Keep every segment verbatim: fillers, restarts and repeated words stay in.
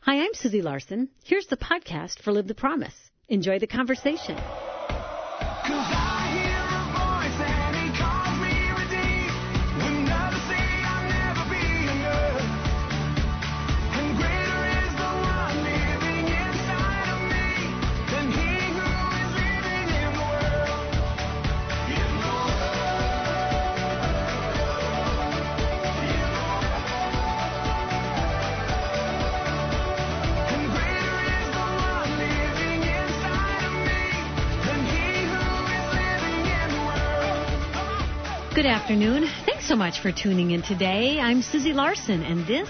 Hi, I'm Susie Larson. Here's the podcast for Live the Promise. Enjoy the conversation. Good afternoon. Thanks so much for tuning in today. I'm Susie Larson, and this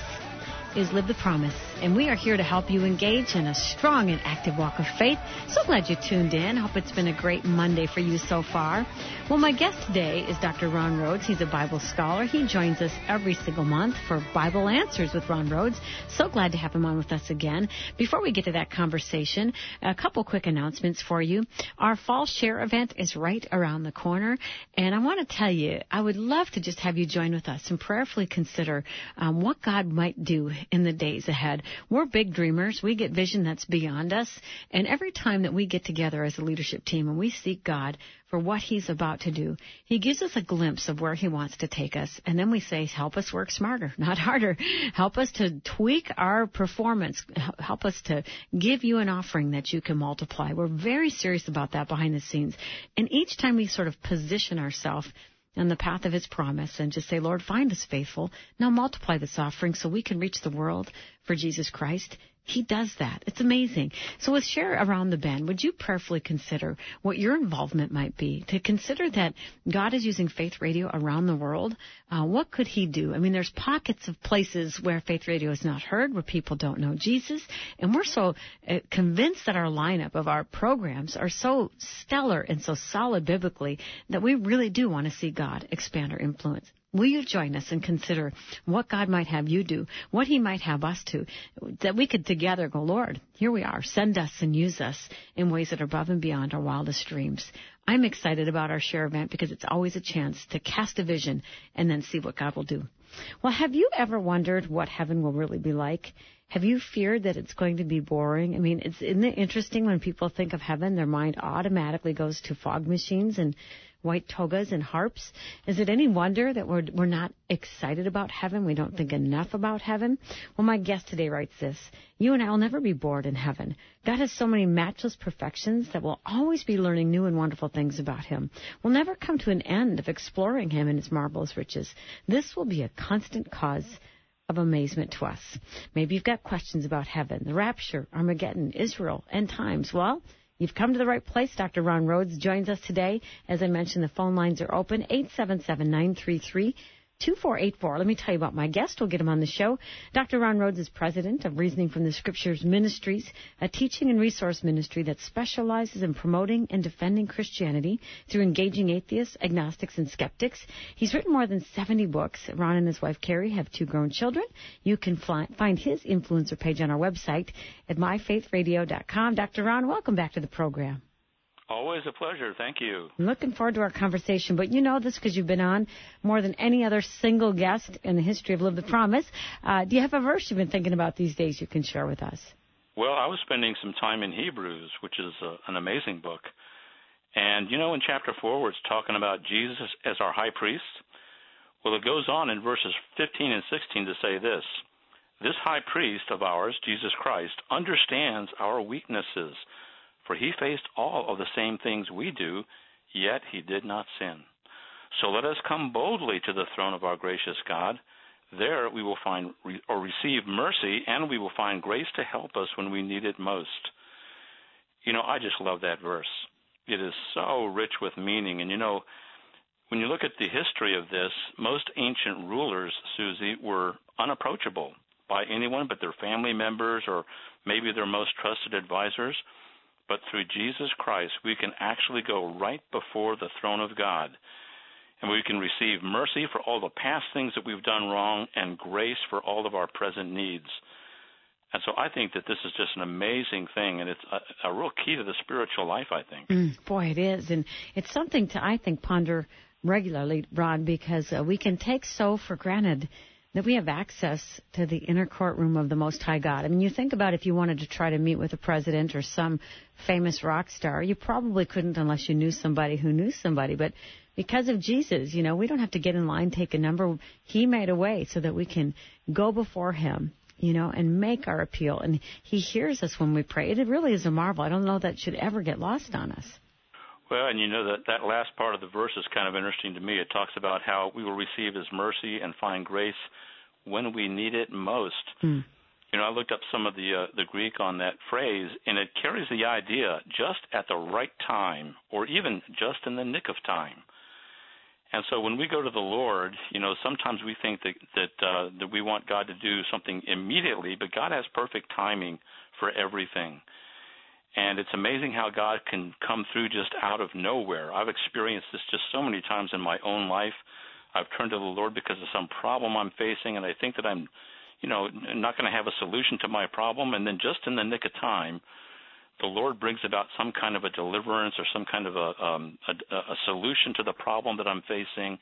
is Live the Promise. And we are here to help you engage in a strong and active walk of faith. So glad you tuned in. Hope it's been a great Monday for you so far. Well, my guest today is Doctor Ron Rhodes. He's a Bible scholar. He joins us every single month for Bible Answers with Ron Rhodes. So glad to have him on with us again. Before we get to that conversation, a couple quick announcements for you. Our Fall Share event is right around the corner. And I want to tell you, I would love to just have you join with us and prayerfully consider um, what God might do in the days ahead. We're big dreamers. We get vision that's beyond us. And every time that we get together as a leadership team and we seek God for what He's about to do, He gives us a glimpse of where He wants to take us. And then we say, help us work smarter, not harder. Help us to tweak our performance. Help us to give you an offering that you can multiply. We're very serious about that behind the scenes. And each time we sort of position ourselves on the path of His promise and just say, Lord, find us faithful. Now multiply this offering so we can reach the world for Jesus Christ. He does that. It's amazing. So with Share Around the Bend, would you prayerfully consider what your involvement might be? To consider that God is using Faith Radio around the world. Uh, what could He do? I mean, there's pockets of places where Faith Radio is not heard, where people don't know Jesus. And we're so uh, convinced that our lineup of our programs are so stellar and so solid biblically that we really do want to see God expand our influence. Will you join us and consider what God might have you do, what He might have us to, that we could together go, Lord, here we are, send us and use us in ways that are above and beyond our wildest dreams. I'm excited about our Share event because it's always a chance to cast a vision and then see what God will do. Well, have you ever wondered what heaven will really be like? Have you feared that it's going to be boring? I mean, it's, isn't it interesting when people think of heaven, their mind automatically goes to fog machines and white togas and harps? Is it any wonder that we're we're not excited about heaven? We don't think enough about heaven? Well, my guest today writes this: you and I will never be bored in heaven. God has so many matchless perfections that we'll always be learning new and wonderful things about Him. We'll never come to an end of exploring Him and His marvelous riches. This will be a constant cause of amazement to us. Maybe you've got questions about heaven, the rapture, Armageddon, Israel, end times. Well, you've come to the right place. Doctor Ron Rhodes joins us today. As I mentioned, the phone lines are open, eight seven seven, nine three three, two four eight four. Let me tell you about my guest. We'll get him on the show. Doctor Ron Rhodes is president of Reasoning from the Scriptures Ministries, a teaching and resource ministry that specializes in promoting and defending Christianity through engaging atheists, agnostics, and skeptics. He's written more than seventy books. Ron and his wife, Carrie, have two grown children. You can fly, find his influencer page on our website at my faith radio dot com. Doctor Ron, welcome back to the program. Always a pleasure. Thank you. I'm looking forward to our conversation. But you know this because you've been on more than any other single guest in the history of Live the Promise. Uh, do you have a verse you've been thinking about these days you can share with us? Well, I was spending some time in Hebrews, which is uh, an amazing book. And, you know, in chapter four, where it's talking about Jesus as our high priest, well, it goes on in verses fifteen and sixteen to say this: this high priest of ours, Jesus Christ, understands our weaknesses, for He faced all of the same things we do, yet He did not sin. So let us come boldly to the throne of our gracious God. There we will find re- or receive mercy, and we will find grace to help us when we need it most. You know, I just love that verse. It is so rich with meaning. And, you know, when you look at the history of this, most ancient rulers, Susie, were unapproachable by anyone but their family members or maybe their most trusted advisors. But through Jesus Christ, we can actually go right before the throne of God, and we can receive mercy for all the past things that we've done wrong and grace for all of our present needs. And so I think that this is just an amazing thing, and it's a, a real key to the spiritual life, I think. Mm, boy, it is. And it's something to, I think, ponder regularly, Ron, because uh, we can take so for granted that we have access to the inner courtroom of the Most High God. I mean, you think about if you wanted to try to meet with a president or some famous rock star, you probably couldn't unless you knew somebody who knew somebody. But because of Jesus, you know, we don't have to get in line, take a number. He made a way so that we can go before him, you know, and make our appeal. And he hears us when we pray. It really is a marvel. I don't know that should ever get lost on us. Well, and you know that that last part of the verse is kind of interesting to me. It talks about how we will receive his mercy and find grace when we need it most. Mm. You know, I looked up some of the uh, the Greek on that phrase, and it carries the idea just at the right time, or even just in the nick of time. And so when we go to the Lord, you know, sometimes we think that that, uh, that we want God to do something immediately, but God has perfect timing for everything. And it's amazing how God can come through just out of nowhere. I've experienced this just so many times in my own life. I've turned to the Lord because of some problem I'm facing, and I think that I'm, you know, not going to have a solution to my problem. And then just in the nick of time, the Lord brings about some kind of a deliverance or some kind of a, um, a, a solution to the problem that I'm facing.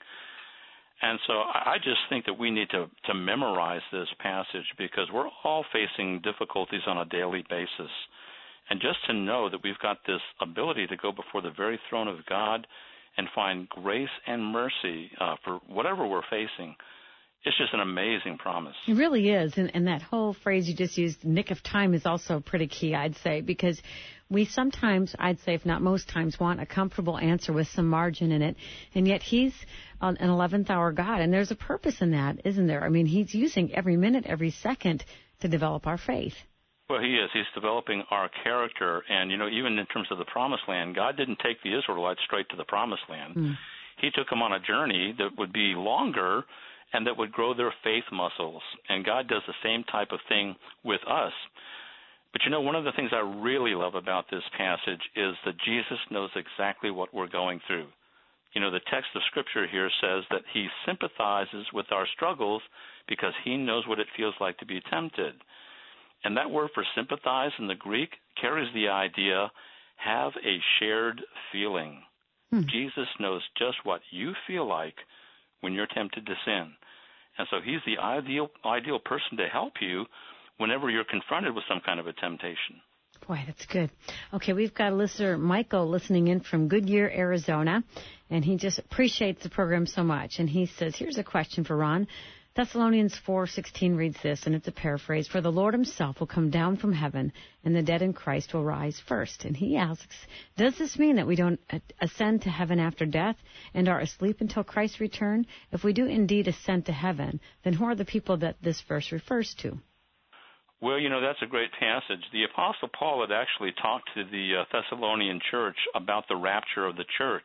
And so I just think that we need to, to memorize this passage because we're all facing difficulties on a daily basis. And just to know that we've got this ability to go before the very throne of God and find grace and mercy uh, for whatever we're facing, it's just an amazing promise. It really is. And, and that whole phrase you just used, nick of time, is also pretty key, I'd say, because we sometimes, I'd say if not most times, want a comfortable answer with some margin in it. And yet he's an eleventh hour God. And there's a purpose in that, isn't there? I mean, he's using every minute, every second to develop our faith. Well, he is. He's developing our character. And, you know, even in terms of the Promised Land, God didn't take the Israelites straight to the Promised Land. Mm. He took them on a journey that would be longer and that would grow their faith muscles. And God does the same type of thing with us. But, you know, one of the things I really love about this passage is that Jesus knows exactly what we're going through. You know, the text of Scripture here says that he sympathizes with our struggles because he knows what it feels like to be tempted. And that word for sympathize in the Greek carries the idea, have a shared feeling. Hmm. Jesus knows just what you feel like when you're tempted to sin. And so he's the ideal ideal person to help you whenever you're confronted with some kind of a temptation. Boy, that's good. Okay, we've got a listener, Michael, listening in from Goodyear, Arizona, and he just appreciates the program so much. And he says, here's a question for Ron. Thessalonians four sixteen reads this, and it's a paraphrase, for the Lord himself will come down from heaven, and the dead in Christ will rise first. And he asks, does this mean that we don't ascend to heaven after death and are asleep until Christ's return? If we do indeed ascend to heaven, then who are the people that this verse refers to? Well, you know, that's a great passage. The Apostle Paul had actually talked to the uh, Thessalonian church about the rapture of the church.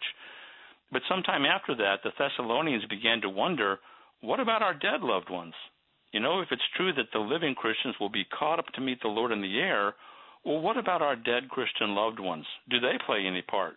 But sometime after that, the Thessalonians began to wonder, what about our dead loved ones? You know, if it's true that the living Christians will be caught up to meet the Lord in the air, well, what about our dead Christian loved ones? Do they play any part?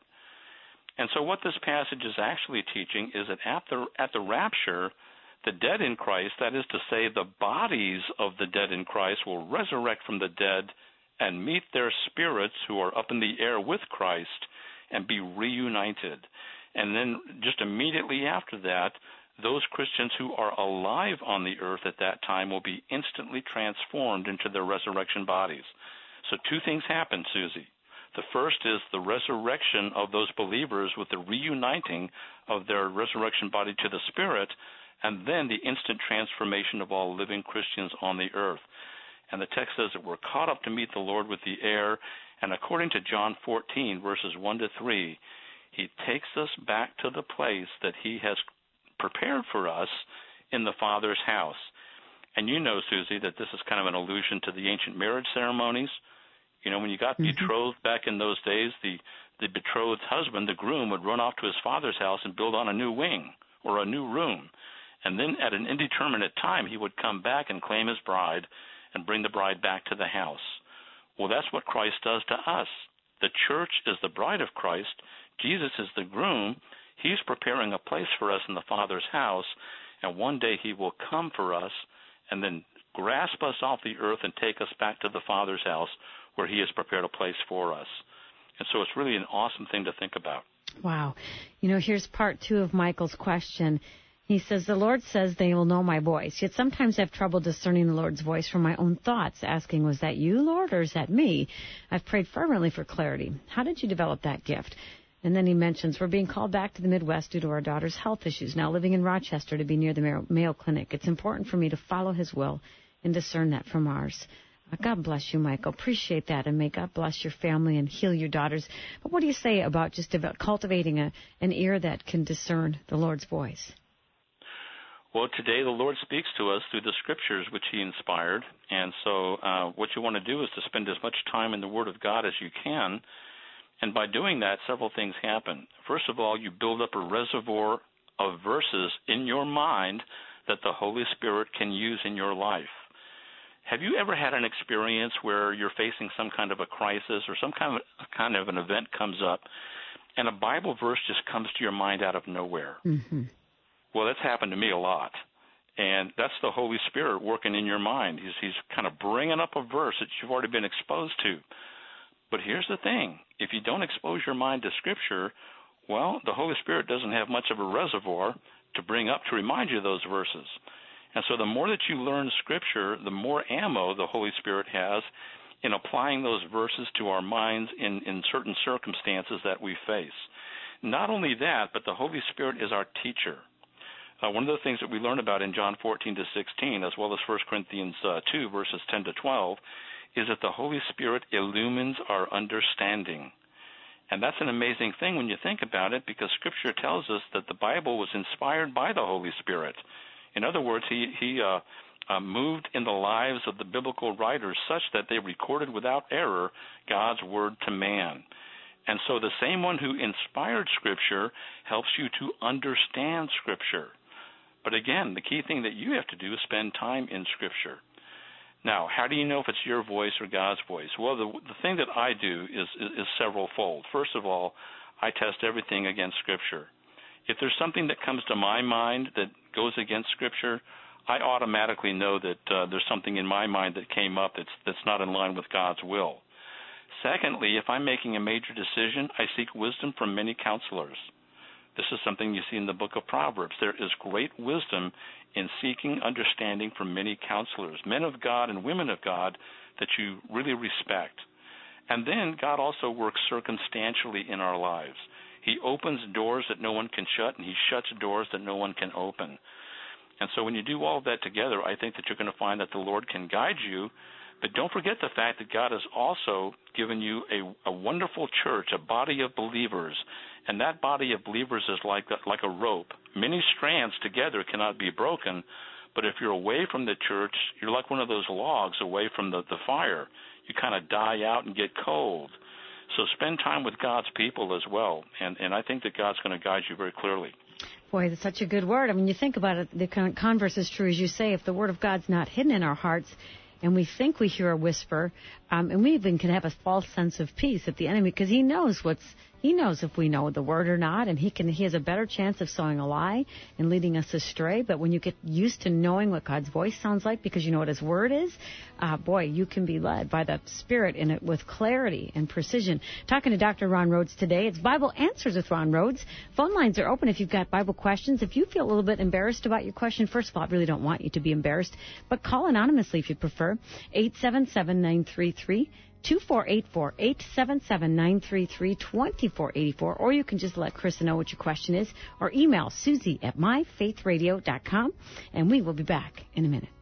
And so what this passage is actually teaching is that at the, at the rapture, the dead in Christ, that is to say the bodies of the dead in Christ, will resurrect from the dead and meet their spirits who are up in the air with Christ and be reunited. And then just immediately after that, those Christians who are alive on the earth at that time will be instantly transformed into their resurrection bodies. So two things happen, Susie. The first is the resurrection of those believers with the reuniting of their resurrection body to the Spirit, and then the instant transformation of all living Christians on the earth. And the text says that we're caught up to meet the Lord with the air, and according to John fourteen, verses one to three, he takes us back to the place that he has prepared for us in the Father's house. And you know, Susie, that this is kind of an allusion to the ancient marriage ceremonies. You know, when you got mm-hmm. betrothed back in those days, the, the betrothed husband, the groom, would run off to his father's house and build on a new wing or a new room. And then at an indeterminate time, he would come back and claim his bride and bring the bride back to the house. Well, that's what Christ does to us. The church is the bride of Christ. Jesus is the groom. He's preparing a place for us in the Father's house, and one day he will come for us and then grasp us off the earth and take us back to the Father's house where he has prepared a place for us. And so it's really an awesome thing to think about. Wow. You know, here's part two of Michael's question. He says, the Lord says they will know my voice, yet sometimes I have trouble discerning the Lord's voice from my own thoughts, asking, was that you, Lord, or is that me? I've prayed fervently for clarity. How did you develop that gift? And then he mentions, we're being called back to the Midwest due to our daughter's health issues, now living in Rochester to be near the Mayo Clinic. It's important for me to follow his will and discern that from ours. God bless you, Michael. Appreciate that, and may God bless your family and heal your daughters. But what do you say about just about cultivating a, an ear that can discern the Lord's voice? Well, today the Lord speaks to us through the Scriptures which He inspired, and so uh, what you want to do is to spend as much time in the Word of God as you can, and by doing that, several things happen. First of all, you build up a reservoir of verses in your mind that the Holy Spirit can use in your life. Have you ever had an experience where you're facing some kind of a crisis or some kind of kind of an event comes up, and a Bible verse just comes to your mind out of nowhere? Mm-hmm. Well, that's happened to me a lot, and that's the Holy Spirit working in your mind. He's, he's kind of bringing up a verse that you've already been exposed to. But here's the thing. If you don't expose your mind to Scripture, well, the Holy Spirit doesn't have much of a reservoir to bring up to remind you of those verses. And so the more that you learn Scripture, the more ammo the Holy Spirit has in applying those verses to our minds in, in certain circumstances that we face. Not only that, but the Holy Spirit is our teacher. Uh, one of the things that we learn about in John fourteen to sixteen, as well as First Corinthians uh, two, verses ten to twelve, is that the Holy Spirit illumines our understanding. And that's an amazing thing when you think about it, because Scripture tells us that the Bible was inspired by the Holy Spirit. In other words, he, he uh, uh, moved in the lives of the biblical writers such that they recorded without error God's word to man. And so the same one who inspired Scripture helps you to understand Scripture. But again, the key thing that you have to do is spend time in Scripture. Now, how do you know if it's your voice or God's voice? Well, the, the thing that I do is, is, is several-fold. First of all, I test everything against Scripture. If there's something that comes to my mind that goes against Scripture, I automatically know that uh, there's something in my mind that came up that's, that's not in line with God's will. Secondly, if I'm making a major decision, I seek wisdom from many counselors. This is something you see in the book of Proverbs. There is great wisdom in seeking understanding from many counselors, men of God and women of God that you really respect. And then God also works circumstantially in our lives. He opens doors that no one can shut, and He shuts doors that no one can open. And so when you do all of that together, I think that you're going to find that the Lord can guide you. But don't forget the fact that God has also given you a, a wonderful church, a body of believers. And that body of believers is like a, like a rope. Many strands together cannot be broken, but if you're away from the church, you're like one of those logs away from the, the fire. You kind of die out and get cold. So spend time with God's people as well, and, and I think that God's going to guide you very clearly. Boy, that's such a good word. I mean, you think about it, the converse is true, as you say. If the Word of God's not hidden in our hearts, and we think we hear a whisper, um, and we even can have a false sense of peace at the enemy, because he knows what's he knows if we know the word or not, and he can he has a better chance of sowing a lie and leading us astray. But when you get used to knowing what God's voice sounds like, because you know what His word is, uh, boy, you can be led by the Spirit in it with clarity and precision. Talking to Doctor Ron Rhodes today. It's Bible Answers with Ron Rhodes. Phone lines are open if you've got Bible questions. If you feel a little bit embarrassed about your question, first of all, I really don't want you to be embarrassed, but call anonymously if you prefer. eight seven seven, nine three three, two four eight four, eight seven seven, nine three three, two four eight four, or you can just let Krista know what your question is, or email Susie at my faith radio dot com, and we will be back in a minute.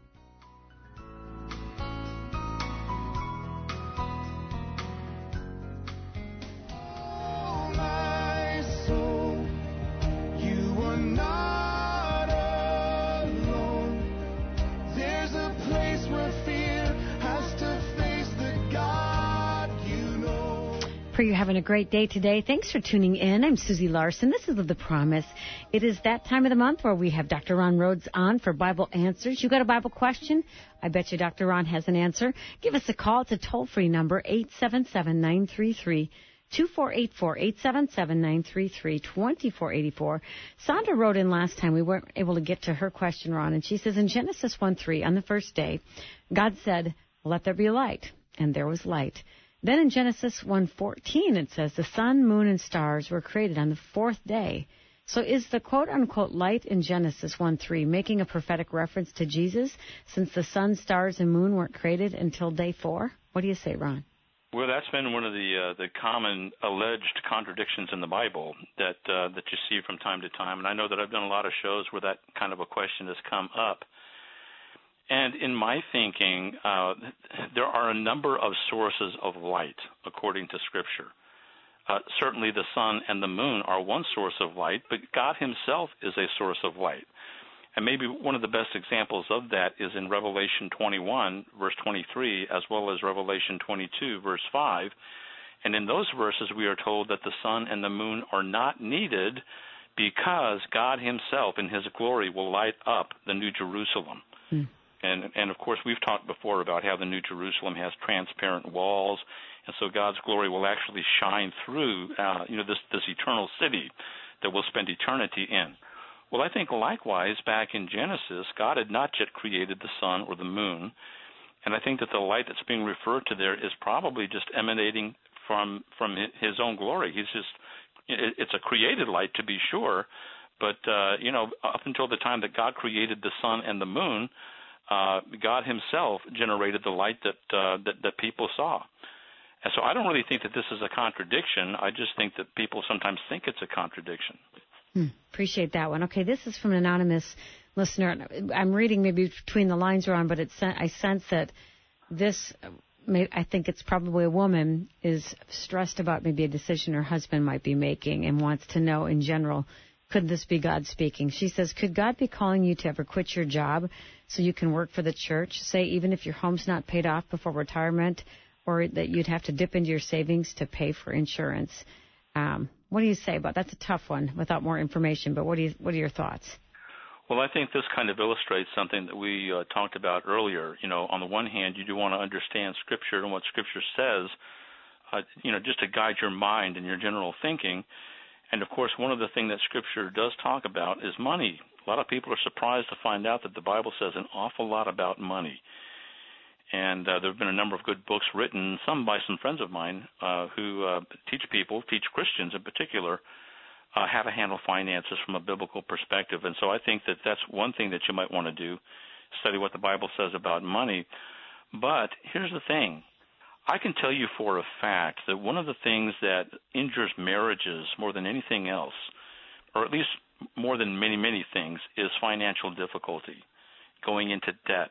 Pray you're having a great day today. Thanks for tuning in. I'm Susie Larson. This is The Promise. It is that time of the month where we have Doctor Ron Rhodes on for Bible Answers. You got a Bible question? I bet you Doctor Ron has an answer. Give us a call. It's a toll-free number, eight seven seven, nine three three, two four eight four, eight seven seven, nine three three, two four eight four. Sandra wrote in last time. We weren't able to get to her question, Ron, and she says, in Genesis one three, on the first day, God said, let there be light, and there was light. Then in Genesis one fourteen, it says, the sun, moon, and stars were created on the fourth day, So is the quote-unquote light in Genesis one three making a prophetic reference to Jesus, since the sun, stars, and moon weren't created until day four? What do you say, Ron? Well, that's been one of the uh, the common alleged contradictions in the Bible that uh, that you see from time to time. And I know that I've done a lot of shows where that kind of a question has come up. And in my thinking, uh, there are a number of sources of light according to Scripture. Uh, certainly the sun and the moon are one source of light, but God himself is a source of light. And maybe one of the best examples of that is in Revelation twenty-one, verse twenty-three, as well as Revelation twenty-two, verse five. And in those verses, we are told that the sun and the moon are not needed because God himself in his glory will light up the New Jerusalem. Hmm. And, and, of course, we've talked before about how the New Jerusalem has transparent walls, and so God's glory will actually shine through, uh, you know, this, this eternal city that we'll spend eternity in. Well, I think likewise, back in Genesis, God had not yet created the sun or the moon, and I think that the light that's being referred to there is probably just emanating from from his own glory. He's just, it's a created light to be sure, but, uh, you know, up until the time that God created the sun and the moon, uh, God himself generated the light that, uh, that that people saw. And so I don't really think that this is a contradiction. I just think that people sometimes think it's a contradiction. Hmm, appreciate that one. Okay, this is from an anonymous listener. I'm reading maybe between the lines, Ron, but it's, I sense that this, I think it's probably a woman, is stressed about maybe a decision her husband might be making and wants to know in general, could this be God speaking? She says, could God be calling you to ever quit your job so you can work for the church? Say, even if your home's not paid off before retirement, or that you'd have to dip into your savings to pay for insurance. Um, what do you say about that? That's a tough one without more information, but what do you, what are your thoughts? Well, I think this kind of illustrates something that we uh, talked about earlier. You know, on the one hand, you do want to understand Scripture and what Scripture says, uh, you know, just to guide your mind and your general thinking. And, of course, one of the things that Scripture does talk about is money. A lot of people are surprised to find out that the Bible says an awful lot about money. And uh, there have been a number of good books written, some by some friends of mine uh, who uh, teach people, teach Christians in particular, uh, how to handle finances from a biblical perspective. And so I think that that's one thing that you might want to do, study what the Bible says about money. But here's the thing. I can tell you for a fact that one of the things that injures marriages more than anything else, or at least more than many, many things, is financial difficulty, going into debt.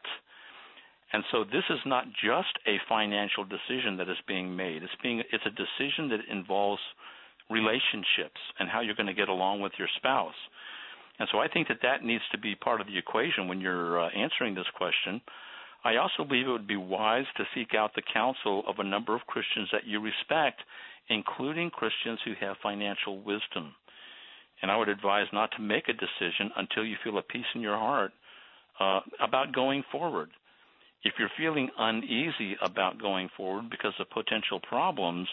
And so this is not just a financial decision that is being made. It's being it's a decision that involves relationships and how you're going to get along with your spouse. And so I think that that needs to be part of the equation when you're uh, answering this question. I also believe it would be wise to seek out the counsel of a number of Christians that you respect, including Christians who have financial wisdom. And I would advise not to make a decision until you feel a peace in your heart uh, about going forward. If you're feeling uneasy about going forward because of potential problems,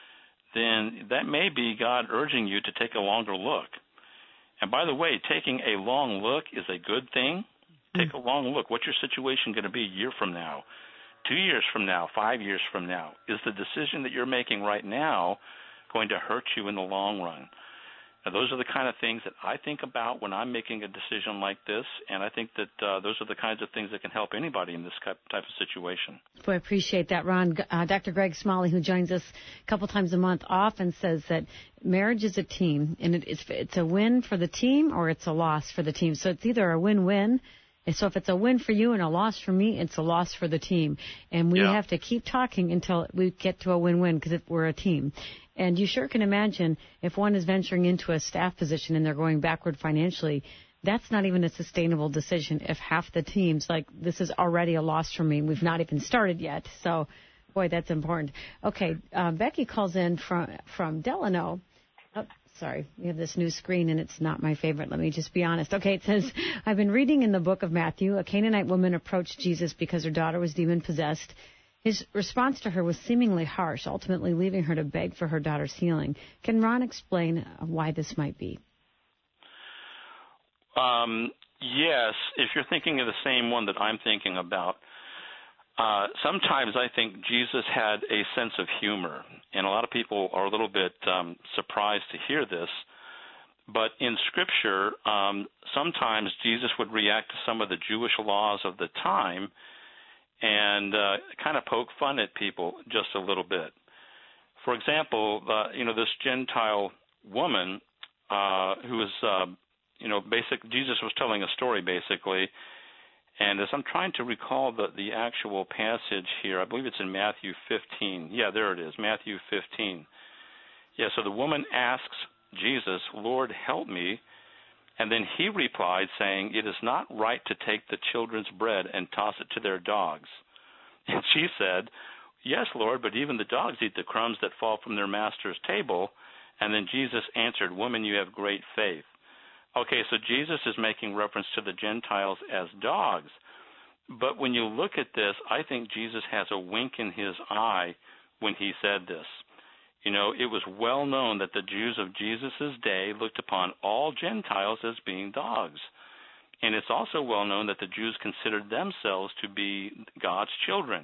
then that may be God urging you to take a longer look. And by the way, taking a long look is a good thing. Take a long look. What's your situation going to be a year from now, two years from now, five years from now? Is the decision that you're making right now going to hurt you in the long run? Now, those are the kind of things that I think about when I'm making a decision like this, and I think that uh, those are the kinds of things that can help anybody in this type of situation. Boy, I appreciate that, Ron. Uh, Doctor Greg Smalley, who joins us a couple times a month, often says that marriage is a team, and it, it's, it's a win for the team or it's a loss for the team. So it's either a win-win. So if it's a win for you and a loss for me, it's a loss for the team. And we yeah. have to keep talking until we get to a win-win because we're a team. And you sure can imagine if one is venturing into a staff position and they're going backward financially, that's not even a sustainable decision if half the team's like, this is already a loss for me. We've not even started yet. So, boy, that's important. Okay, uh, Becky calls in from, from Delano. Oh, sorry, we have this new screen, and it's not my favorite. Let me just be honest. Okay, it says, I've been reading in the book of Matthew, a Canaanite woman approached Jesus because her daughter was demon-possessed. His response to her was seemingly harsh, ultimately leaving her to beg for her daughter's healing. Can Ron explain why this might be? Um, yes, if you're thinking of the same one that I'm thinking about. Uh, sometimes I think Jesus had a sense of humor, and a lot of people are a little bit um, surprised to hear this. But in Scripture, um, sometimes Jesus would react to some of the Jewish laws of the time and uh, kind of poke fun at people just a little bit. For example, uh, you know, this Gentile woman uh, who was, uh, you know, basic. Jesus was telling a story basically, and as I'm trying to recall the the actual passage here, I believe it's in Matthew fifteen. Yeah, there it is, Matthew fifteen. Yeah, so the woman asks Jesus, "Lord, help me." And then he replied, saying, "It is not right to take the children's bread and toss it to their dogs." And she said, "Yes, Lord, but even the dogs eat the crumbs that fall from their master's table." And then Jesus answered, "Woman, you have great faith." Okay, so Jesus is making reference to the Gentiles as dogs. But when you look at this, I think Jesus has a wink in his eye when he said this. You know, it was well known that the Jews of Jesus' day looked upon all Gentiles as being dogs. And it's also well known that the Jews considered themselves to be God's children.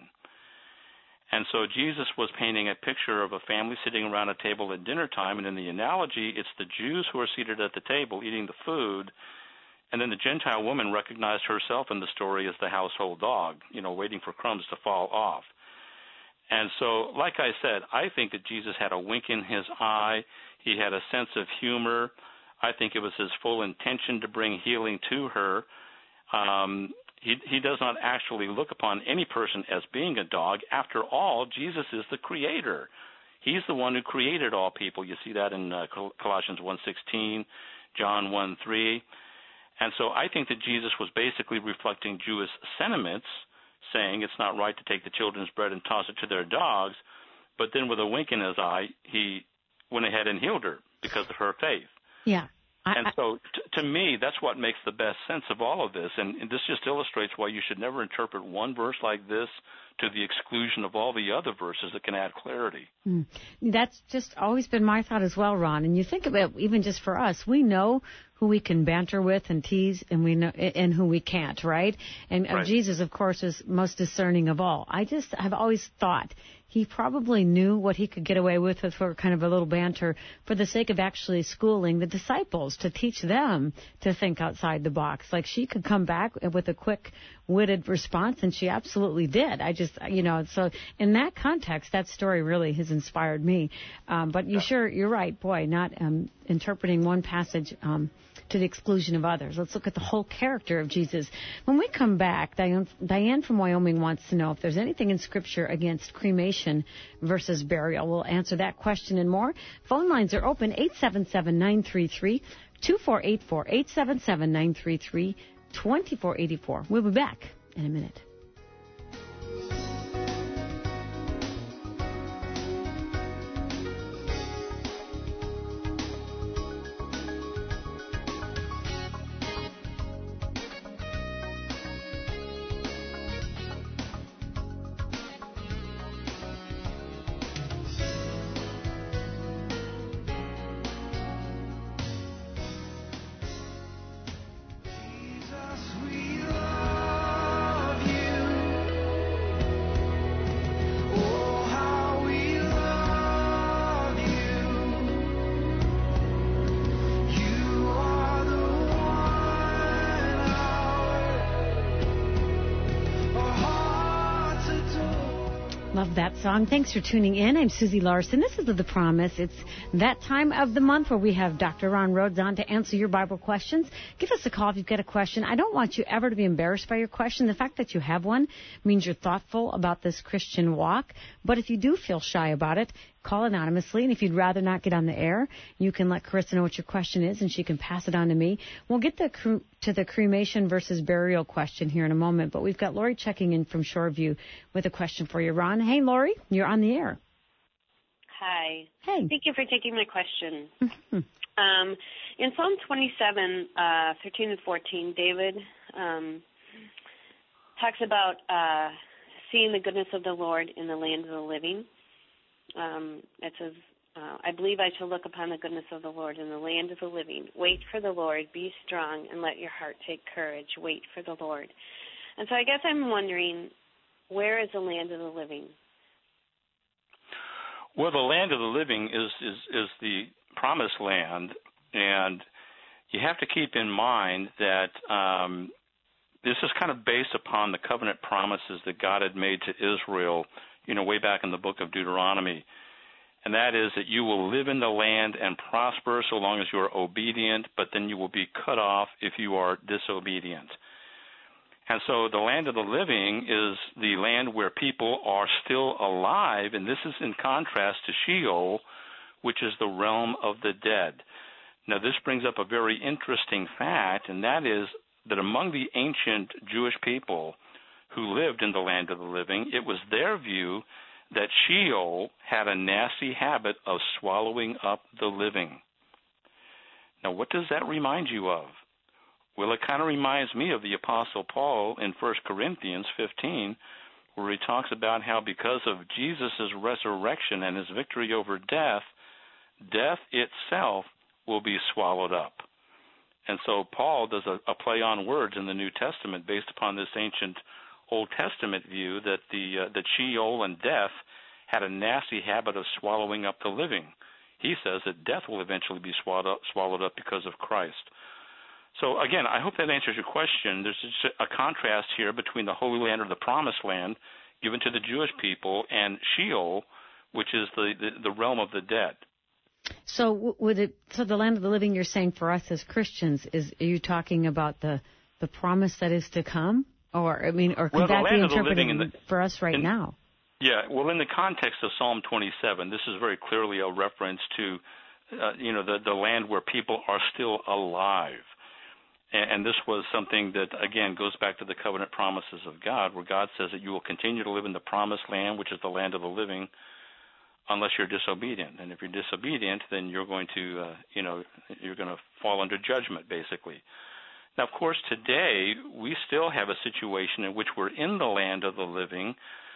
And so Jesus was painting a picture of a family sitting around a table at dinner time, and in the analogy, it's the Jews who are seated at the table eating the food, and then the Gentile woman recognized herself in the story as the household dog, you know, waiting for crumbs to fall off. And so, like I said, I think that Jesus had a wink in his eye. He had a sense of humor. I think it was his full intention to bring healing to her. Um, he, he does not actually look upon any person as being a dog. After all, Jesus is the creator. He's the one who created all people. You see that in uh, Colossians one sixteen, John one three. And so I think that Jesus was basically reflecting Jewish sentiments, saying it's not right to take the children's bread and toss it to their dogs, but then with a wink in his eye, he went ahead and healed her because of her faith. Yeah. I, and so t- to me, that's what makes the best sense of all of this, and, and this just illustrates why you should never interpret one verse like this to the exclusion of all the other verses that can add clarity. Mm. That's just always been my thought as well, Ron. And you think about it, even just for us, we know who we can banter with and tease, and we know and who we can't, right? And right. Uh, Jesus, of course, is most discerning of all. I just have always thought he probably knew what he could get away with for kind of a little banter for the sake of actually schooling the disciples, to teach them to think outside the box. Like, she could come back with a quick-witted response, and she absolutely did. I just, you know, so in that context, that story really has inspired me. Um, but you yeah. sure, you're right, boy, not um, interpreting one passage um, to the exclusion of others. Let's look at the whole character of Jesus. When we come back, Diane, Diane from Wyoming wants to know if there's anything in Scripture against cremation versus burial. We'll answer that question and more. Phone lines are open, eight seven seven, nine three three, two four eight four, eight seven seven, nine three three, two four eight four. We'll be back in a minute. Love that song. Thanks for tuning in. I'm Susie Larson. This is The Promise. It's that time of the month where we have Doctor Ron Rhodes on to answer your Bible questions. Give us a call if you've got a question. I don't want you ever to be embarrassed by your question. The fact that you have one means you're thoughtful about this Christian walk. But if you do feel shy about it, call anonymously, and if you'd rather not get on the air, you can let Carissa know what your question is, and she can pass it on to me. We'll get the cre- to the cremation versus burial question here in a moment, but we've got Lori checking in from Shoreview with a question for you, Ron. Hey, Lori, you're on the air. Hi. Hey. Thank you for taking my question. Mm-hmm. Um, in Psalm twenty-seven, uh, thirteen and fourteen, David um, talks about uh, seeing the goodness of the Lord in the land of the living. Um, it says, uh, I believe I shall look upon the goodness of the Lord in the land of the living. Wait for the Lord, be strong, and let your heart take courage. Wait for the Lord. And so I guess I'm wondering, where is the land of the living? Well, the land of the living is, is, is the promised land, and you have to keep in mind that um, this is kind of based upon the covenant promises that God had made to Israel, you know, way back in the book of Deuteronomy. And that is that you will live in the land and prosper so long as you are obedient, but then you will be cut off if you are disobedient. And so the land of the living is the land where people are still alive, and this is in contrast to Sheol, which is the realm of the dead. Now, this brings up a very interesting fact, and that is that among the ancient Jewish people who lived in the land of the living, it was their view that Sheol had a nasty habit of swallowing up the living. Now, what does that remind you of? Well, it kind of reminds me of the Apostle Paul in First Corinthians fifteen, where he talks about how because of Jesus' resurrection and his victory over death, death itself will be swallowed up. And so Paul does a, a play on words in the New Testament based upon this ancient Old Testament view that the uh, that Sheol and death had a nasty habit of swallowing up the living. He says that death will eventually be swallowed up, swallowed up because of Christ. So again, I hope that answers your question. There's just a contrast here between the Holy Land or the Promised Land given to the Jewish people and Sheol, which is the, the, the realm of the dead. So would it? So the land of the living, you're saying for us as Christians, is are you talking about the the promise that is to come, or I mean, or could well, that be interpreted the, for us right in, now? Yeah, well, in the context of Psalm twenty-seven, this is very clearly a reference to, uh, you know, the the land where people are still alive, and, and this was something that again goes back to the covenant promises of God, where God says that you will continue to live in the promised land, which is the land of the living, unless you're disobedient. And if you're disobedient, then you're going to, uh, you know, you're going to fall under judgment, basically. Now, of course, today we still have a situation in which we're in the land of the living,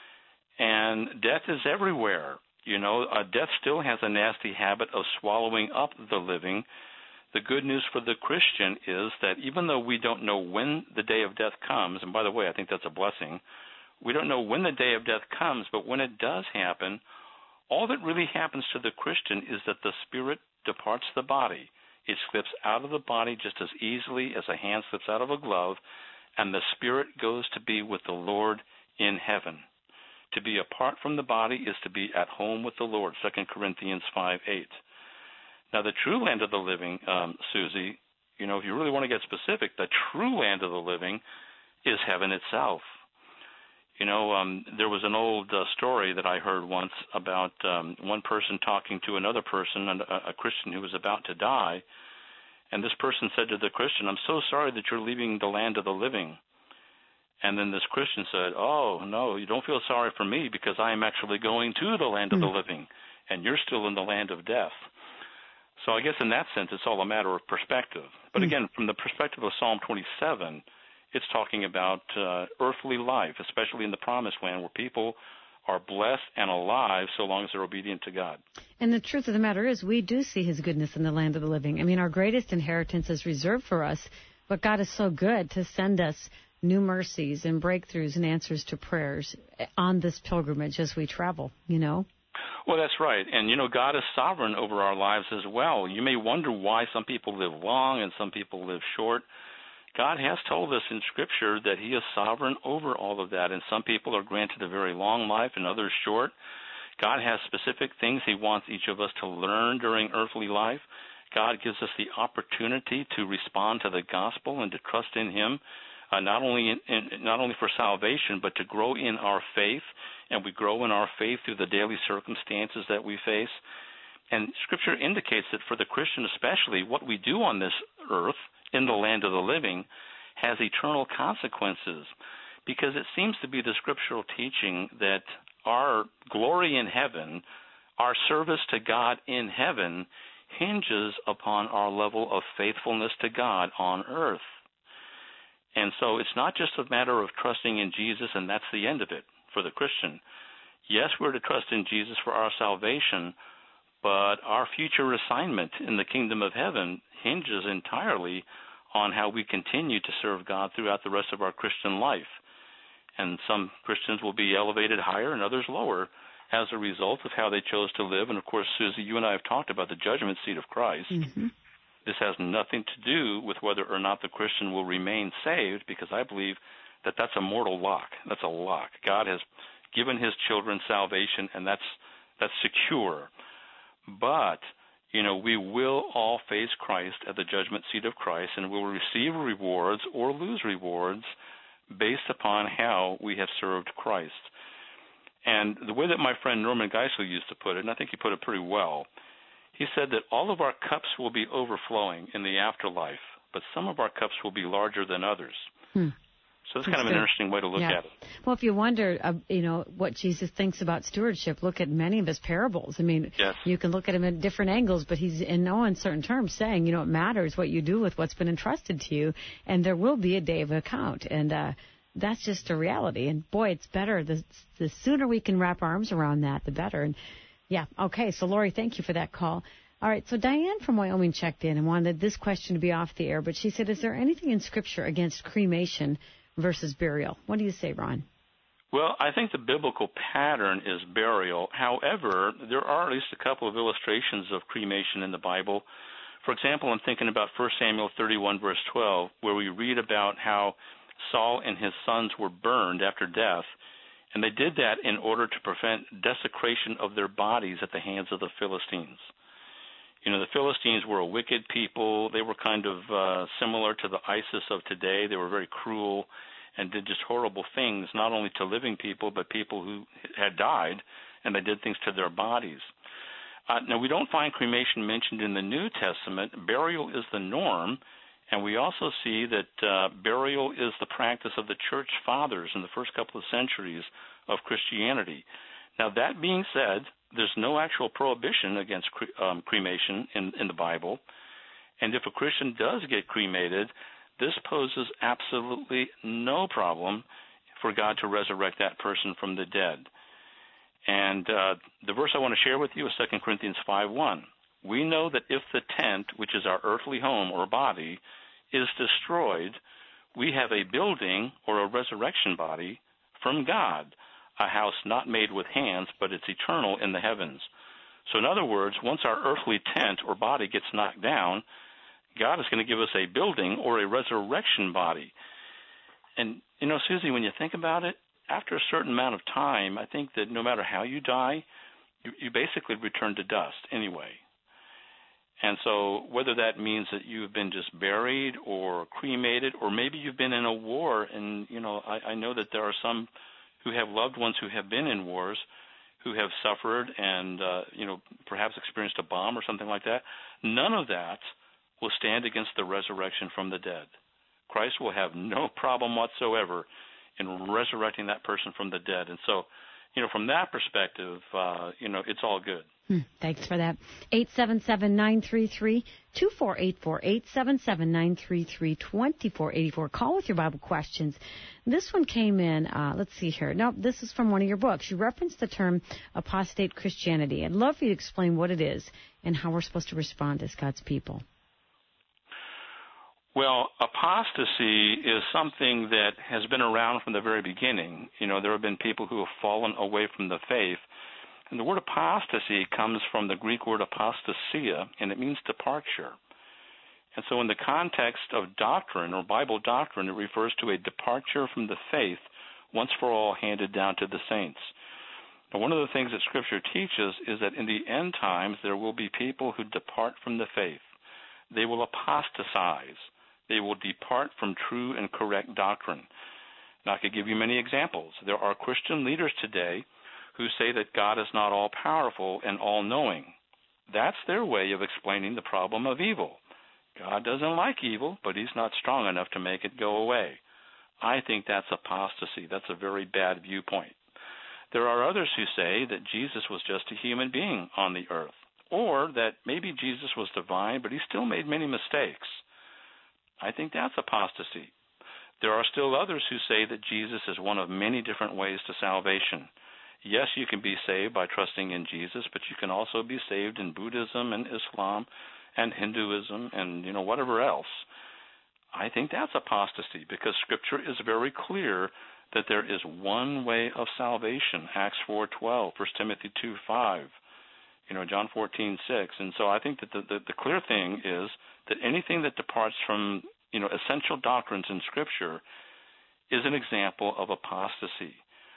and death is everywhere. You know, uh, death still has a nasty habit of swallowing up the living. The good news for the Christian is that even though we don't know when the day of death comes, and by the way, I think that's a blessing, we don't know when the day of death comes, but when it does happen, all that really happens to the Christian is that the spirit departs the body. It slips out of the body just as easily as a hand slips out of a glove, and the spirit goes to be with the Lord in heaven. To be apart from the body is to be at home with the Lord, Second Corinthians five eight. Now, the true land of the living, um, Susie, you know, if you really want to get specific, the true land of the living is heaven itself. You know, um, there was an old uh, story that I heard once about um, one person talking to another person, a, a Christian who was about to die, and this person said to the Christian, "I'm so sorry that you're leaving the land of the living." And then this Christian said, "Oh, no, you don't feel sorry for me because I am actually going to the land of the living, and you're still in the land of death." So I guess in that sense, it's all a matter of perspective. But again, from the perspective of Psalm twenty-seven, it's talking about uh, earthly life, especially in the Promised Land, where people are blessed and alive so long as they're obedient to God. And the truth of the matter is, we do see his goodness in the land of the living. I mean, our greatest inheritance is reserved for us, but God is so good to send us new mercies and breakthroughs and answers to prayers on this pilgrimage as we travel, you know? Well, that's right. And, you know, God is sovereign over our lives as well. You may wonder why some people live long and some people live short. God has told us in Scripture that he is sovereign over all of that, and some people are granted a very long life and others short. God has specific things he wants each of us to learn during earthly life. God gives us the opportunity to respond to the gospel and to trust in him, uh, not only in, in, not only for salvation, but to grow in our faith, and we grow in our faith through the daily circumstances that we face. And Scripture indicates that for the Christian especially, what we do on this earth in the land of the living has eternal consequences, because it seems to be the scriptural teaching that our glory in heaven, our service to God in heaven, hinges upon our level of faithfulness to God on earth. And so it's not just a matter of trusting in Jesus and that's the end of it for the Christian. Yes, we're to trust in Jesus for our salvation, but our future assignment in the kingdom of heaven hinges entirely on how we continue to serve God throughout the rest of our Christian life. And some Christians will be elevated higher and others lower as a result of how they chose to live. And, of course, Susie, you and I have talked about the judgment seat of Christ. Mm-hmm. This has nothing to do with whether or not the Christian will remain saved, because I believe that that's a mortal lock. That's a lock. God has given his children salvation, and that's that's secure. But, you know, we will all face Christ at the judgment seat of Christ, and we'll receive rewards or lose rewards based upon how we have served Christ. And the way that my friend Norman Geisler used to put it, and I think he put it pretty well, he said that all of our cups will be overflowing in the afterlife, but some of our cups will be larger than others. Hmm. So that's, that's kind of good. An interesting way to look yeah. at it. Well, if you wonder, uh, you know, what Jesus thinks about stewardship, look at many of his parables. I mean, yes. you can look at him at different angles, but he's in no uncertain terms saying, you know, it matters what you do with what's been entrusted to you, and there will be a day of account. And uh, that's just a reality. And, boy, it's better. The, the sooner we can wrap our arms around that, the better. And, yeah, okay. So, Lori, thank you for that call. All right, so Diane from Wyoming checked in and wanted this question to be off the air, but she said, is there anything in Scripture against cremation versus burial? What do you say, Ron? Well, I think the biblical pattern is burial. However, there are at least a couple of illustrations of cremation in the Bible. For example, I'm thinking about First Samuel thirty-one, verse twelve, where we read about how Saul and his sons were burned after death, and they did that in order to prevent desecration of their bodies at the hands of the Philistines. You know, the Philistines were a wicked people. They were kind of uh, similar to the ISIS of today. They were very cruel and did just horrible things, not only to living people, but people who had died, and they did things to their bodies. Uh, now, we don't find cremation mentioned in the New Testament. Burial is the norm, and we also see that uh, burial is the practice of the church fathers in the first couple of centuries of Christianity. Now, that being said, there's no actual prohibition against cre- um, cremation in, in the Bible, and if a Christian does get cremated, this poses absolutely no problem for God to resurrect that person from the dead. And uh, the verse I want to share with you is Second Corinthians five one. We know that if the tent, which is our earthly home or body, is destroyed, we have a building or a resurrection body from God, a house not made with hands, but it's eternal in the heavens. So in other words, once our earthly tent or body gets knocked down, God is going to give us a building or a resurrection body. And, you know, Susie, when you think about it, after a certain amount of time, I think that no matter how you die, you, you basically return to dust anyway. And so whether that means that you've been just buried or cremated, or maybe you've been in a war, and, you know, I, I know that there are some who have loved ones who have been in wars, who have suffered and, uh, you know, perhaps experienced a bomb or something like that. None of that will stand against the resurrection from the dead. Christ will have no problem whatsoever in resurrecting that person from the dead. And so, you know, from that perspective, uh, you know, it's all good. Hmm, thanks for that. eight seven seven, nine three three, two four eight four, eight seven seven, nine three three, two four eight four. Call with your Bible questions. This one came in, uh, let's see here. No, this is from one of your books. You referenced the term apostate Christianity. I'd love for you to explain what it is and how we're supposed to respond as God's people. Well, apostasy is something that has been around from the very beginning. You know, there have been people who have fallen away from the faith. And the word apostasy comes from the Greek word apostasia, and it means departure. And so in the context of doctrine or Bible doctrine, it refers to a departure from the faith once for all handed down to the saints. Now, one of the things that Scripture teaches is that in the end times there will be people who depart from the faith. They will apostatize. They will depart from true and correct doctrine. Now, I could give you many examples. There are Christian leaders today who say that God is not all-powerful and all-knowing. That's their way of explaining the problem of evil. God doesn't like evil, but he's not strong enough to make it go away. I think that's apostasy. That's a very bad viewpoint. There are others who say that Jesus was just a human being on the earth, or that maybe Jesus was divine, but he still made many mistakes. I think that's apostasy. There are still others who say that Jesus is one of many different ways to salvation. Yes, you can be saved by trusting in Jesus, but you can also be saved in Buddhism and Islam and Hinduism and, you know, whatever else. I think that's apostasy because Scripture is very clear that there is one way of salvation, Acts four twelve, First Timothy two five. you know, John fourteen six. And so I think that the, the, the clear thing is that anything that departs from, you know, essential doctrines in Scripture is an example of apostasy.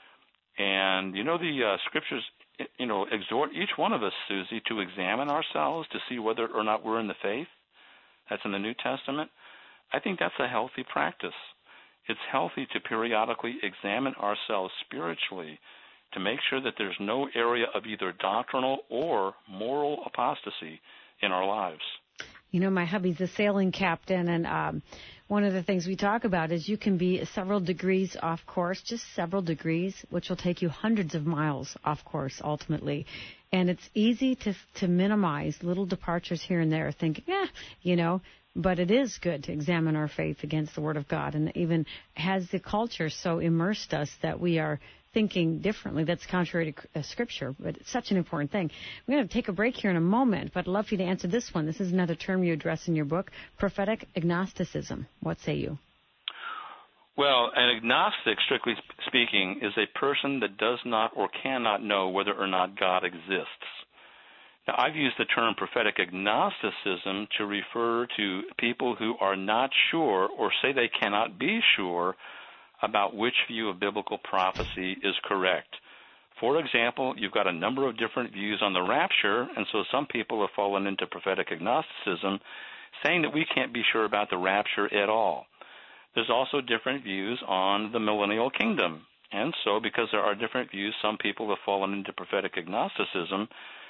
And, you know, the uh, Scriptures, you know, exhort each one of us, Susie, to examine ourselves to see whether or not we're in the faith. That's in the New Testament. I think that's a healthy practice. It's healthy to periodically examine ourselves spiritually to make sure that there's no area of either doctrinal or moral apostasy in our lives. You know, my hubby's a sailing captain, and um, one of the things we talk about is you can be several degrees off course, just several degrees, which will take you hundreds of miles off course ultimately. And it's easy to to minimize little departures here and there, thinking, yeah, you know, but it is good to examine our faith against the Word of God. And even has the culture so immersed us that we are thinking differently, that's contrary to uh, Scripture, but it's such an important thing. We're going to take a break here in a moment, but I'd love for you to answer this one. This is another term you address in your book, prophetic agnosticism. What say you? Well, an agnostic, strictly speaking, is a person that does not or cannot know whether or not God exists. Now, I've used the term prophetic agnosticism to refer to people who are not sure or say they cannot be sure about which view of biblical prophecy is correct. For example, you've got a number of different views on the rapture, and so some people have fallen into prophetic agnosticism, saying that we can't be sure about the rapture at all. There's also different views on the millennial kingdom, and so because there are different views, some people have fallen into prophetic agnosticism,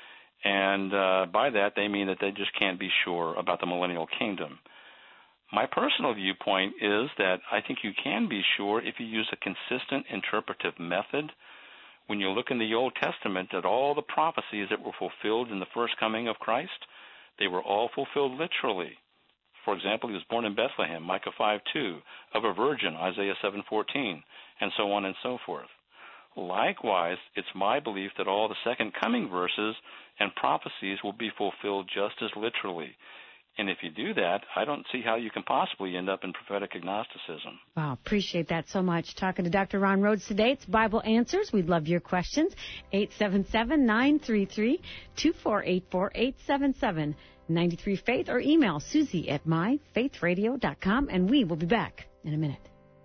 and uh, by that they mean that they just can't be sure about the millennial kingdom. My personal viewpoint is that I think you can be sure if you use a consistent interpretive method. When you look in the Old Testament at all the prophecies that were fulfilled in the first coming of Christ, they were all fulfilled literally. For example, he was born in Bethlehem, Micah five two, of a virgin, Isaiah seven fourteen, and so on and so forth. Likewise, it's my belief that all the second coming verses and prophecies will be fulfilled just as literally. And if you do that, I don't see how you can possibly end up in prophetic agnosticism. Wow, appreciate that so much. Talking to Doctor Ron Rhodes today. It's Bible Answers. We'd love your questions. eight seven seven, nine three three, two four eight four, eight seven seven, nine three faith, or email Susie at my faith radio dot com, and we will be back in a minute.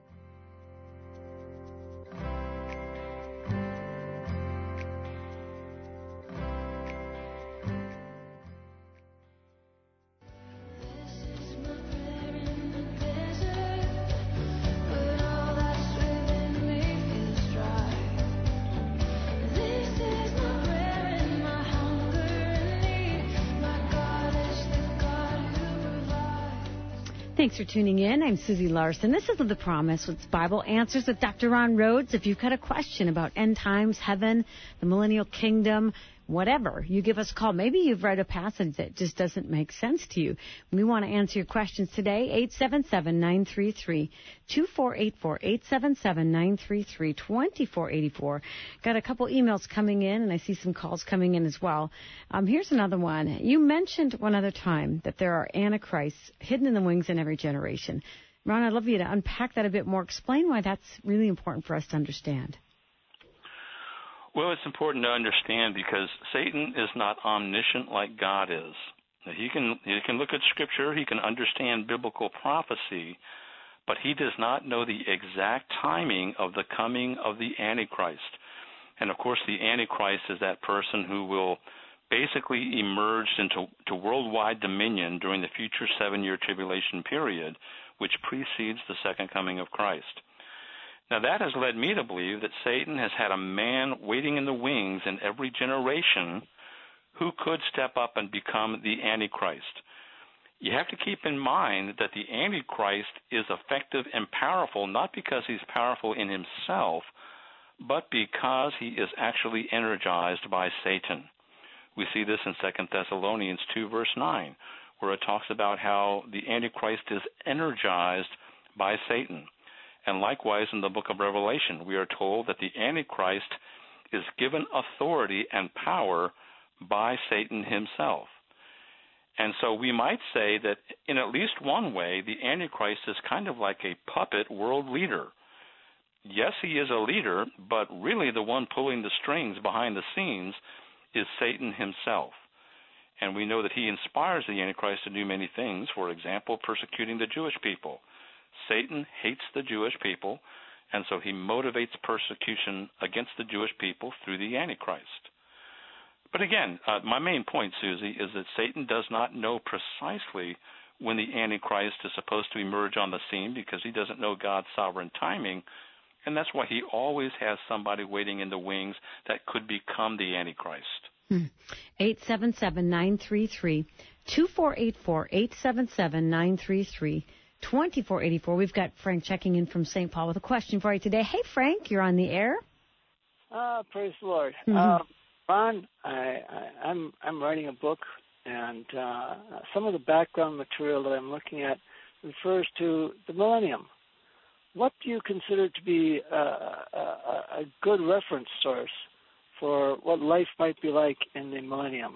Thanks for tuning in. I'm Susie Larson. This is The Promise with Bible Answers with Doctor Ron Rhodes. If you've got a question about end times, heaven, the millennial kingdom, whatever, you give us a call. Maybe you've read a passage that just doesn't make sense to you. We want to answer your questions today. eight seven seven, nine three three, two four eight four, eight seven seven, nine three three, two four eight four. Got a couple emails coming in, and I see some calls coming in as well. Um, here's another one. You mentioned one other time that there are antichrists hidden in the wings in every generation. Ron, I'd love you to unpack that a bit more. Explain why that's really important for us to understand. Well, it's important to understand because Satan is not omniscient like God is. He can he can look at Scripture, he can understand biblical prophecy, but he does not know the exact timing of the coming of the Antichrist. And, of course, the Antichrist is that person who will basically emerge into to worldwide dominion during the future seven-year tribulation period, which precedes the second coming of Christ. Now, that has led me to believe that Satan has had a man waiting in the wings in every generation who could step up and become the Antichrist. You have to keep in mind that the Antichrist is effective and powerful not because he's powerful in himself, but because he is actually energized by Satan. We see this in Second Thessalonians two, verse nine, where it talks about how the Antichrist is energized by Satan. And likewise, in the book of Revelation, we are told that the Antichrist is given authority and power by Satan himself. And so we might say that in at least one way, the Antichrist is kind of like a puppet world leader. Yes, he is a leader, but really the one pulling the strings behind the scenes is Satan himself. And we know that he inspires the Antichrist to do many things, for example, persecuting the Jewish people. Satan hates the Jewish people, and so he motivates persecution against the Jewish people through the Antichrist. But again, uh, my main point, Susie, is that Satan does not know precisely when the Antichrist is supposed to emerge on the scene because he doesn't know God's sovereign timing, and that's why he always has somebody waiting in the wings that could become the Antichrist. Hmm. eight seven seven, nine three three, two four eight four, eight seven seven, nine three three, two four eight four. We've got Frank checking in from Saint Paul with a question for you today. Hey, Frank, you're on the air. Uh, praise the Lord. Mm-hmm. Uh, Ron, I, I, I'm I'm writing a book, and uh, some of the background material that I'm looking at refers to the millennium. What do you consider to be a, a, a good reference source for what life might be like in the millennium?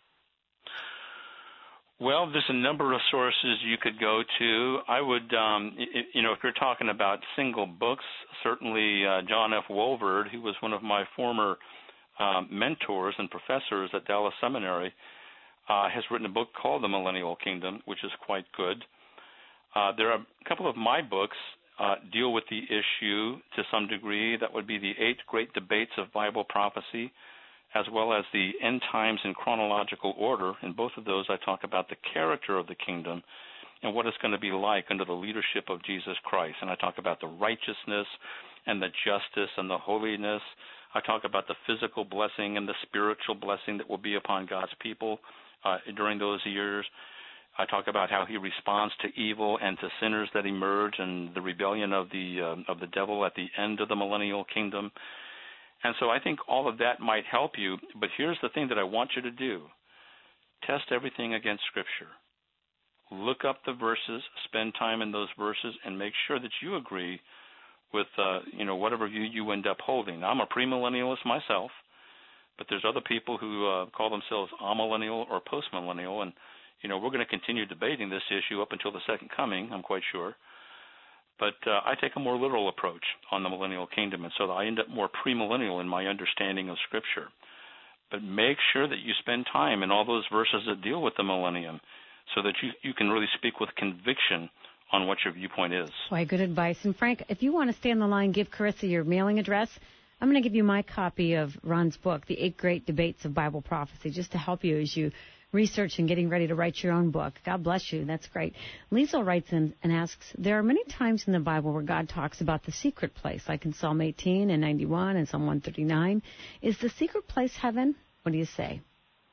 Well, there's a number of sources you could go to. I would, um, you know, if you're talking about single books, certainly uh, John F. Wolverd, who was one of my former um, mentors and professors at Dallas Seminary, uh, has written a book called The Millennial Kingdom, which is quite good. Uh, there are a couple of my books uh, deal with the issue to some degree. That would be the Eight Great Debates of Bible Prophecy, as well as the End Times in Chronological Order. In both of those, I talk about the character of the kingdom and what it's going to be like under the leadership of Jesus Christ. And I talk about the righteousness and the justice and the holiness. I talk about the physical blessing and the spiritual blessing that will be upon God's people uh, during those years. I talk about how he responds to evil and to sinners that emerge and the rebellion of the uh, of the devil at the end of the millennial kingdom. And so I think all of that might help you, but here's the thing that I want you to do. Test everything against Scripture. Look up the verses, spend time in those verses, and make sure that you agree with, uh, you know, whatever view you end up holding. Now, I'm a premillennialist myself, but there's other people who uh, call themselves amillennial or postmillennial, and, you know, we're going to continue debating this issue up until the second coming, I'm quite sure. But uh, I take a more literal approach on the millennial kingdom, and so I end up more premillennial in my understanding of Scripture. But make sure that you spend time in all those verses that deal with the millennium so that you, you can really speak with conviction on what your viewpoint is. Boy, good advice. And, Frank, if you want to stay on the line, give Carissa your mailing address. I'm going to give you my copy of Ron's book, The Eight Great Debates of Bible Prophecy, just to help you as you research and getting ready to write your own book. God bless you. That's great. Liesl writes in and asks, there are many times in the Bible where God talks about the secret place, like in Psalm eighteen and ninety-one and Psalm one thirty-nine. Is the secret place heaven? What do you say?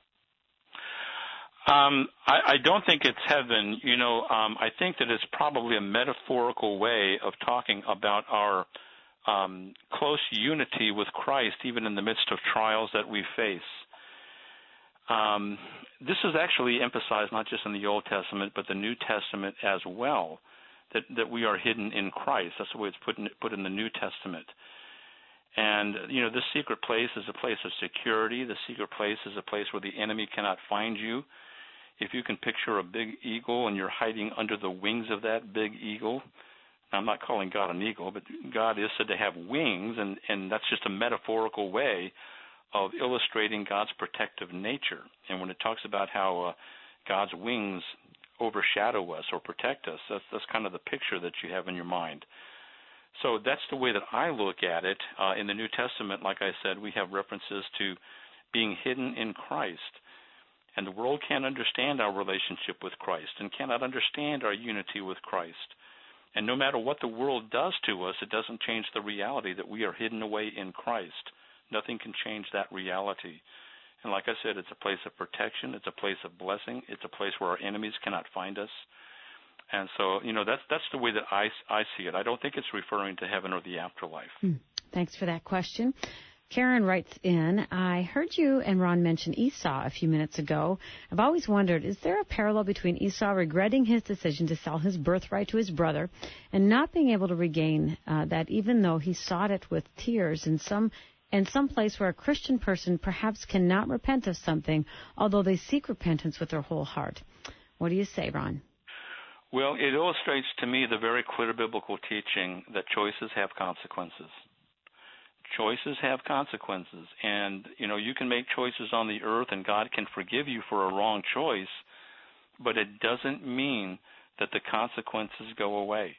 Um, I, I don't think it's heaven. You know, um, I think that it's probably a metaphorical way of talking about our um, close unity with Christ, even in the midst of trials that we face. Um, this is actually emphasized not just in the Old Testament, but the New Testament as well, that, that we are hidden in Christ. That's the way it's put in, put in the New Testament. And, you know, this secret place is a place of security. The secret place is a place where the enemy cannot find you. If you can picture a big eagle and you're hiding under the wings of that big eagle, I'm not calling God an eagle, but God is said to have wings, and, and that's just a metaphorical way of illustrating God's protective nature. And when it talks about how uh, God's wings overshadow us or protect us, that's, that's kind of the picture that you have in your mind. So that's the way that I look at it. Uh, in the New Testament, like I said, we have references to being hidden in Christ. And the world can't understand our relationship with Christ and cannot understand our unity with Christ. And no matter what the world does to us, it doesn't change the reality that we are hidden away in Christ. Nothing can change that reality. And like I said, it's a place of protection. It's a place of blessing. It's a place where our enemies cannot find us. And so, you know, that's that's the way that I, I see it. I don't think it's referring to heaven or the afterlife. Hmm. Thanks for that question. Karen writes in, I heard you and Ron mention Esau a few minutes ago. I've always wondered, is there a parallel between Esau regretting his decision to sell his birthright to his brother and not being able to regain uh, that, even though he sought it with tears in some in some place where a Christian person perhaps cannot repent of something, although they seek repentance with their whole heart? What do you say, Ron? Well, it illustrates to me the very clear biblical teaching that choices have consequences. choices have consequences. And, you know, you can make choices on the earth and God can forgive you for a wrong choice, but it doesn't mean that the consequences go away.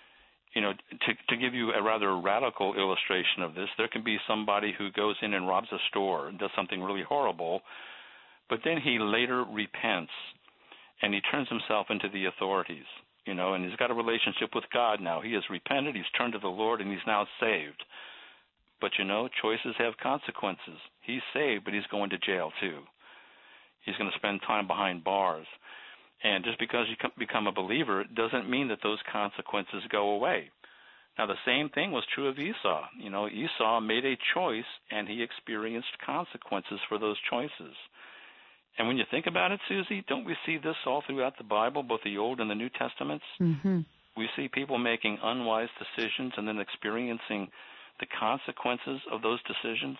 You know, to, to give you a rather radical illustration of this, there can be somebody who goes in and robs a store and does something really horrible, but then he later repents and he turns himself into the authorities, you know, and he's got a relationship with God now. He has repented, he's turned to the Lord, and he's now saved. But, you know, choices have consequences. He's saved, but he's going to jail too. He's going to spend time behind bars. And just because you become a believer doesn't mean that those consequences go away. Now, the same thing was true of Esau. You know, Esau made a choice, and he experienced consequences for those choices. And when you think about it, Susie, don't we see this all throughout the Bible, both the Old and the New Testaments? Mm-hmm. We see people making unwise decisions and then experiencing the consequences of those decisions.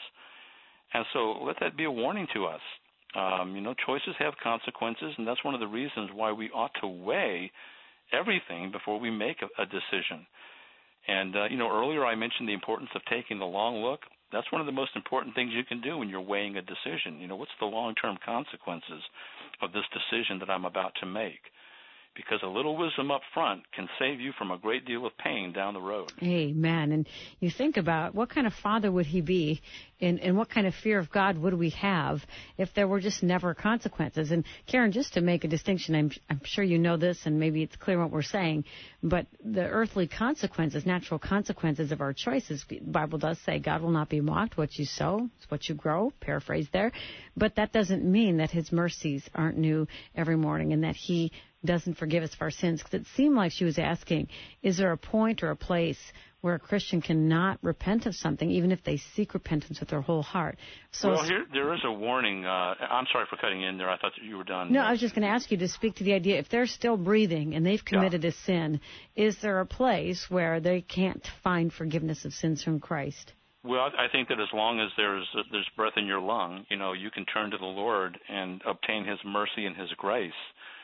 And so let that be a warning to us. Um, you know, choices have consequences, and that's one of the reasons why we ought to weigh everything before we make a, a decision. And, uh, you know, earlier I mentioned the importance of taking the long look. That's one of the most important things you can do when you're weighing a decision. You know, what's the long-term consequences of this decision that I'm about to make? Because a little wisdom up front can save you from a great deal of pain down the road. Amen. And you think about what kind of father would he be, and, and what kind of fear of God would we have if there were just never consequences? And, Karen, just to make a distinction, I'm, I'm sure you know this, and maybe it's clear what we're saying, but the earthly consequences, natural consequences of our choices, the Bible does say God will not be mocked. What you sow is what you grow, paraphrase there. But that doesn't mean that his mercies aren't new every morning and that he doesn't forgive us for our sins. Because it seemed like she was asking, is there a point or a place where a Christian cannot repent of something, even if they seek repentance with their whole heart? So, well, here there is a warning. Uh, I'm sorry for cutting in there. I thought you were done. No, I was just going to ask you to speak to the idea, if they're still breathing and they've committed yeah. a sin, is there a place where they can't find forgiveness of sins from Christ? Well, I think that as long as there's there's breath in your lung, you know, you can turn to the Lord and obtain His mercy and His grace.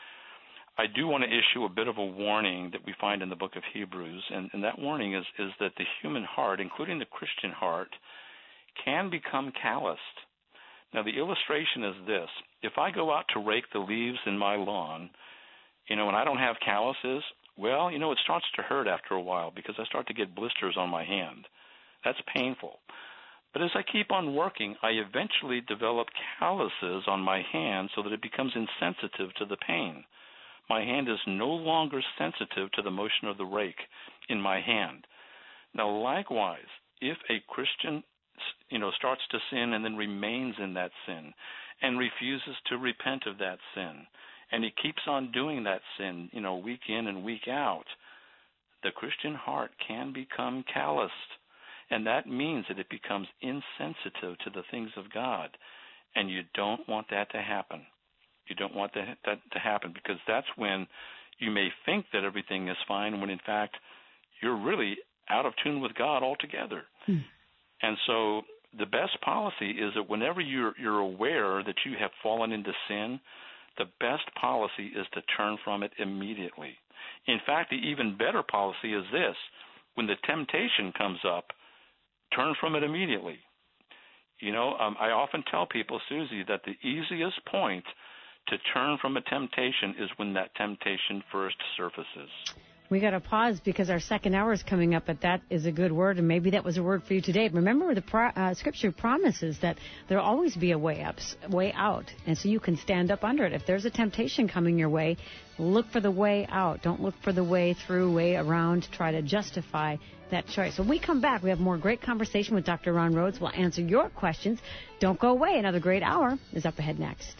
I do want to issue a bit of a warning that we find in the book of Hebrews, and, and that warning is, is that the human heart, including the Christian heart, can become calloused. Now, the illustration is this. If I go out to rake the leaves in my lawn, you know, and I don't have calluses, well, you know, it starts to hurt after a while because I start to get blisters on my hand. That's painful. But as I keep on working, I eventually develop calluses on my hand so that it becomes insensitive to the pain. My hand is no longer sensitive to the motion of the rake in my hand. Now, likewise, if a Christian, you know, starts to sin and then remains in that sin and refuses to repent of that sin, and he keeps on doing that sin, you know, week in and week out, the Christian heart can become calloused. And that means that it becomes insensitive to the things of God. And you don't want that to happen. You don't want that, that to happen because that's when you may think that everything is fine when, in fact, you're really out of tune with God altogether. Hmm. And so the best policy is that whenever you're, you're aware that you have fallen into sin, the best policy is to turn from it immediately. In fact, the even better policy is this. When the temptation comes up, turn from it immediately. You know, um, I often tell people, Susie, that the easiest point to turn from a temptation is when that temptation first surfaces. We got to pause because our second hour is coming up, but that is a good word, and maybe that was a word for you today. Remember, the pro- uh, Scripture promises that there will always be a way up, way out, and so you can stand up under it. If there's a temptation coming your way, look for the way out. Don't look for the way through, way around to try to justify that choice. When we come back, we have more great conversation with Doctor Ron Rhodes. We'll answer your questions. Don't go away. Another great hour is up ahead next.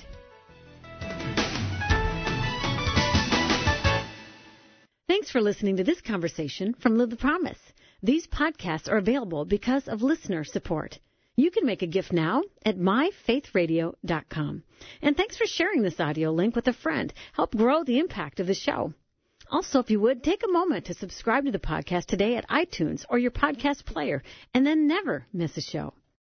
Thanks for listening to this conversation from Live the Promise. These podcasts are available because of listener support. You can make a gift now at my faith radio dot com. And thanks for sharing this audio link with a friend. Help grow the impact of the show. Also, if you would, take a moment to subscribe to the podcast today at iTunes or your podcast player, and then never miss a show.